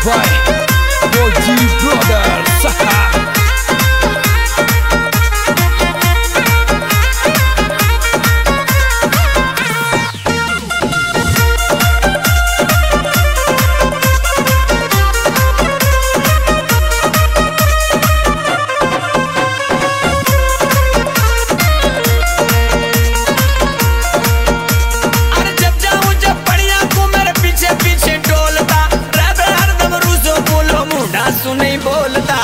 by OG Brothers. नहीं बोलता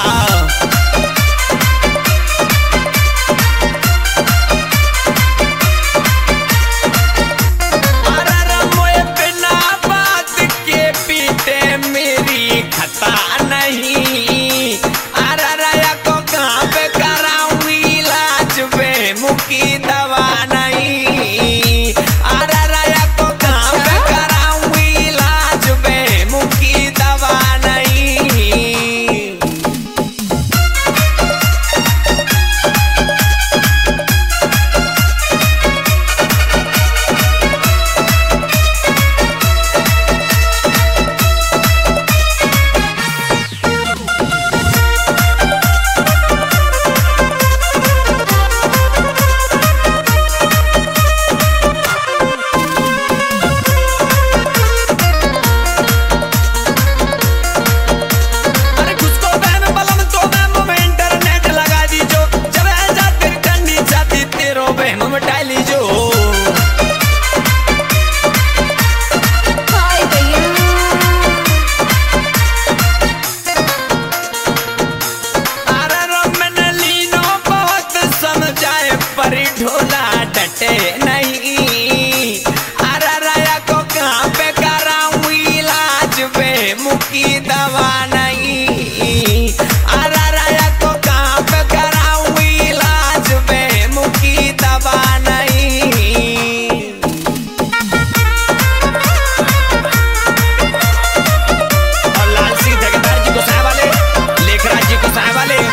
बिना बात के पीते मेरी खता नहीं। अरे को कहाँ पे कराऊं इलाज बे मुकी दवा नहीं। अरे को कहाँ पे कराऊं इलाज बे मुकी दवा नहीं। ढोला डटे नहीं। अरे को कहाँ पे कराऊं इलाज बे मुकी दवा नहीं। अरे को कहाँ पे कराऊं इलाज बे मुकी दवा नहीं। और लाल सिंह ठेकेदार जी को साय वाले, लेखराज जी को साय वाले,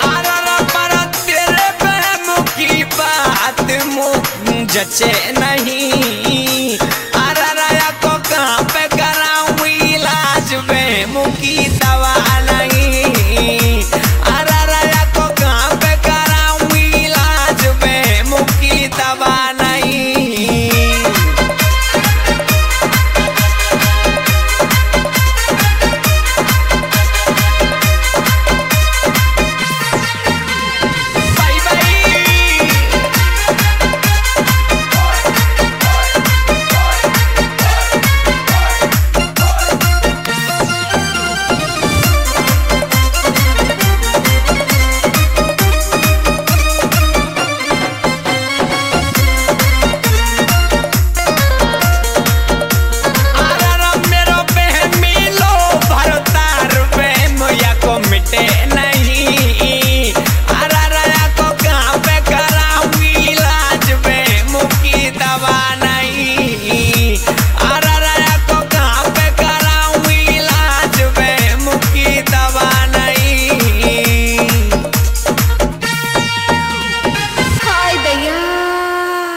जचे नहीं।